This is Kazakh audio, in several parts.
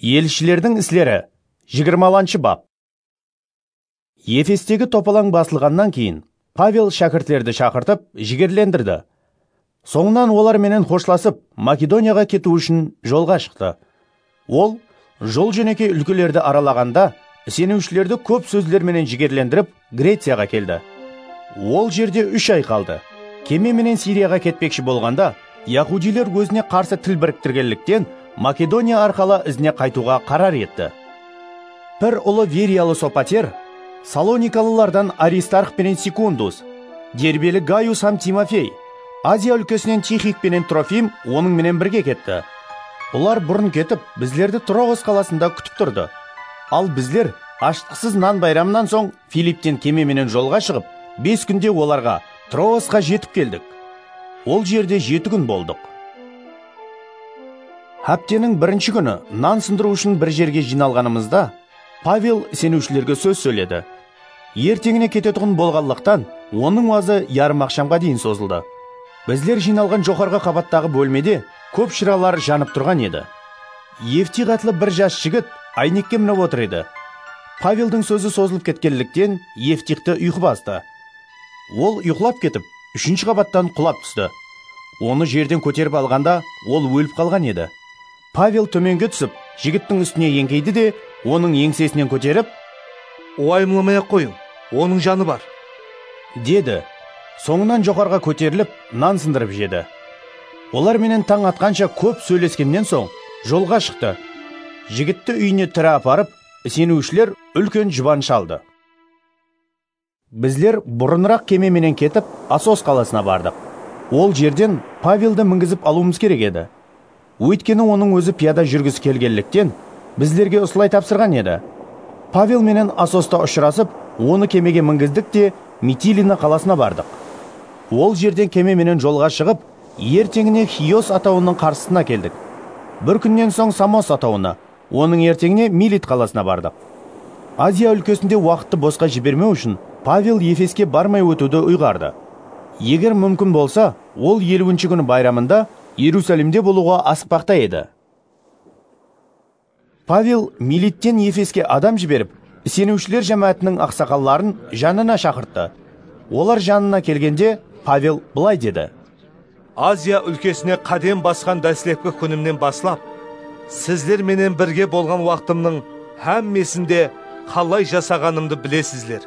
Елшілердің іслері 20 бап. Ефестегі топалаң басылғаннан кейін Павел шәкіртлерді шақыртып жігерлендірді. Соңынан олар менен хошласып Македонияға кету үшін жолға шықты. Ол жол жөнекей үлкілерді аралағанда сенушілерді көп сөздерменен жігерлендіріп Грецияға келді. Ол жерде 3 ай қалды. Кеме менен Сирияға кетпекші болғанда яһудилер өзіне қарсы тіл біріктіргенліктен Македония арқылы ізіне қайтуға қарар етті. Бір ұлы вериялы Сопатер, Салоникалылардан Аристарх пенен Секундус, Дербелі Гаюс һәм Тимофей, Азия өлкесінен Тихик пенен Трофим оның менен бірге кетті. Олар бұрын кетіп, біздерді Трогос қаласында күтіп тұрды. Ал біздер аштықсыз нан байрамынан соң Филипптен кеме менен жолға шығып, 5 күнде оларға Трогосқа жетіп келдік. Ол жерде 7 күн болдық. Хаптенің бірінші күні нан сындыру үшін бір жерге жиналғанымызда Павел сенушілерге сөз сөйледі. Ертеңіне кететұғын болғанлықтан оның уазы ярым ақшамға дейін созылды. Біздер жиналған жоғарғы қабаттағы бөлмеде көп шыралар жанып тұрған еді. Евтих атлы бір жас жігіт айнекке мініп отыр еді. Павелдің сөзі созылып кеткенліктен Евтихті ұйқы басты. Ол ұйқылап кетіп, 3-ші қабаттан құлап түсті. Оны жерден көтеріп алғанда ол өліп қалған еді. Павел төменге түсіп, жігіттің үстіне еңкейді де, оның еңсесінен көтеріп, «Уайымламай-ақ қойың, оның жаны бар», деді. Соңынан жоғарға көтеріліп, нан сындырып жеді. Олар менен таң атқанша көп сөйлескеннен соң жолға шықты. Жігітті үйіне тірі апарып, сенушілер үлкен жұбаныш алды. Біздер бұрынырақ кеме менен кетіп, Асос қаласына бардық. Ол жерден Павелді мінгізіп алуымыз керек еді. Өйткені оның өзі пияда жүргісі келгенліктен біздерге осылай тапсырған еді. Павел менен Асоста ұшырасып, оны кемеге мінгіздік те Митилина қаласына бардық. Ол жерден кеме менен жолға шығып, ертеңіне Хиос атауының қарсысына келдік. Бір күннен соң Самос атауына, оның ертеңіне Милит қаласына бардық. Азия өлкесінде уақытты босқа жібермеу үшін Павел Ефеске бармай өтуді ұйғарды. Егер мүмкін болса, ол 50-ші күні байрамында Иерусалимде болуға асықпақта еді. Павел Милиттен Ефеске адам жіберіп, сенушілер жамаатының ақсақалларын жанына шақыртты. Олар жанына келгенде Павел былай деді: «Азия өлкесіне қадем басқан дәслепкі күнімнен баслап, сіздер менен бірге болған уақытымның һәммесінде қалай жасағанымды білесіздер.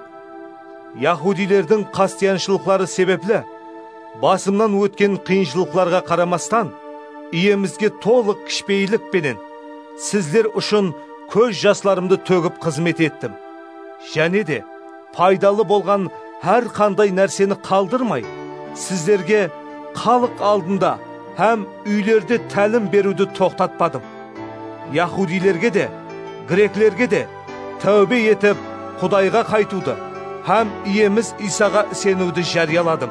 Яһудилердің қастияншылықтары себеплі басымнан өткен қиыншылықтарға қарамастан, иемізге толық кішіпейілікпенен сіздер үшін көз жасларымды төгіп қызмет еттім. Және де пайдалы болған әр қандай нәрсені қалдырмай, сіздерге халық алдында һәм үйлерде тәлім беруді тоқтатпадым. Яһудилерге де, греклерге де тәубе етіп, Құдайға қайтуды һәм иеміз Исаға сенуді жарияладым.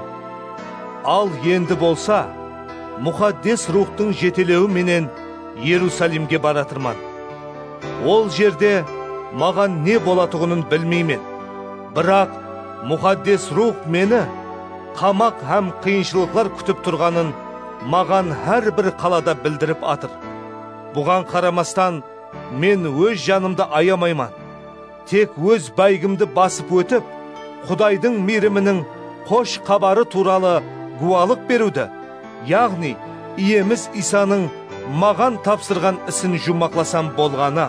Ал енді болса, мұқаддес рухтың жетелеуі менен Иерусалимге баратырман. Ол жерде маған не болатығынын білмеймен. Бірақ мұқаддес рух мені қамақ һәм қиыншылықлар күтіп тұрғанын маған әр бір қалада білдіріп атыр. Бұған қарамастан, мен өз жанымды аямайман. Тек өз бәйгімді басып өтіп, Құдайдың мейірімінің қош хабары туралы гуалық беруді, яғни иеміз Исаның маған тапсырған ісін жұмақласам болғаны.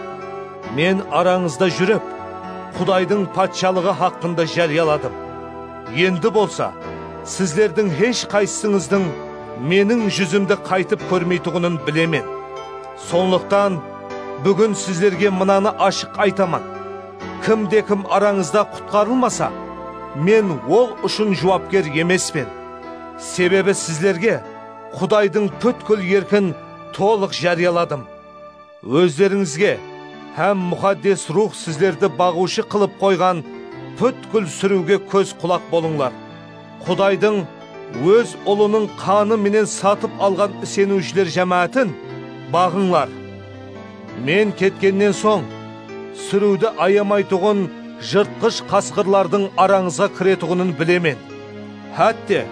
Мен араңызда жүріп, Құдайдың патшалығы хақында жарияладым. Енді болса, сіздердің еш қайсыңыздың менің жүзімді қайтып көрмейтұғынын білемен. Сондықтан бүгін сіздерге мынаны ашық айтаман: кімде-кім араңызда құтқарылмаса, мен ол үшін жауапкер емеспен. Себебі сіздерге Құдайдың бүткіл еркін толық жарияладым. Өздеріңізге һәм мұқаддес рух сіздерді бағушы қылып қойған бүткіл сүруге көз құлақ болыңлар. Құдайдың өз ұлының қаны менен сатып алған сенушілер жамаатын бағыңлар. Мен кеткеннен соң сүруді аямайтұғын жыртқыш қасқырлардың араңызға кіретұғынын білемен. Хәтте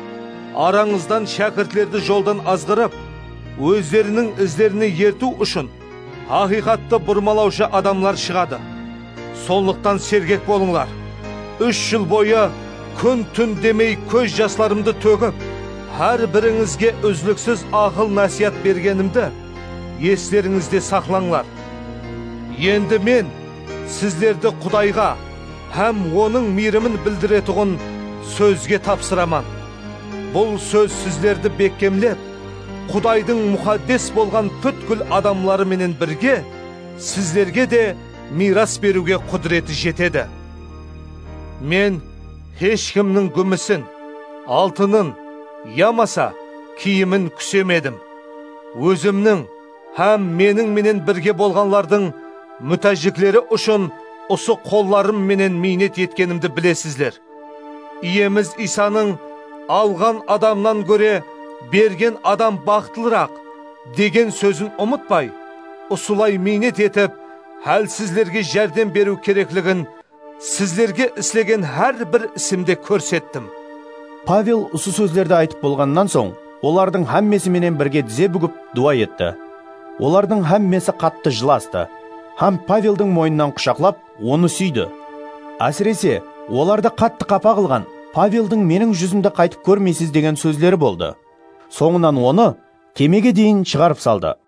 араңыздан шәкіртлерді жолдан азғырып, өздерінің іздеріне ерту үшін ақиқатты бұрмалаушы адамлар шығады. Сондықтан сергек болыңлар. 3 жыл бойы күн түн демей көз жастарымды төгіп, әр біріңізге үзліксіз ақыл насият бергенімді естеріңізде сақлаңлар. Енді мен сіздерді Құдайға һәм оның мейірімін білдіретұғын сөзге тапсыраман. Бұл сөз сіздерді бекемлеп, Құдайдың мұқаддес болған бүткіл адамлары менен бірге сіздерге де мирас беруге құдіреті жетеді. Мен ешкімнің күмісін, алтынын, ямаса киімін күсемедім. Өзімнің һәм менің менен бірге болғанлардың мүтәжіклері үшін осы қолларым менен минет еткенімді білесіздер. Иеміз Исаның алған адамнан көре берген адам бақтылырақ деген сөзін ұмытпай, осылай минет етіп, әлсіздерге жәрдем беру керектігін сіздерге істеген әр бір ісімде көрсеттім. Павел осы сөздерді айтып болғаннан соң, олардың һәммесіменен бірге тізе бүгіп дуа етті. Олардың һәммесі қатты жыласты. Һәм Павелдің мойнынан құшақлап, оны сүйді. Әсіресе, оларды қатты қапа қылған Павелдің менің жүзімді қайтып көрмейсіз деген сөздері болды. Соңынан оны кемеге дейін шығарып салды.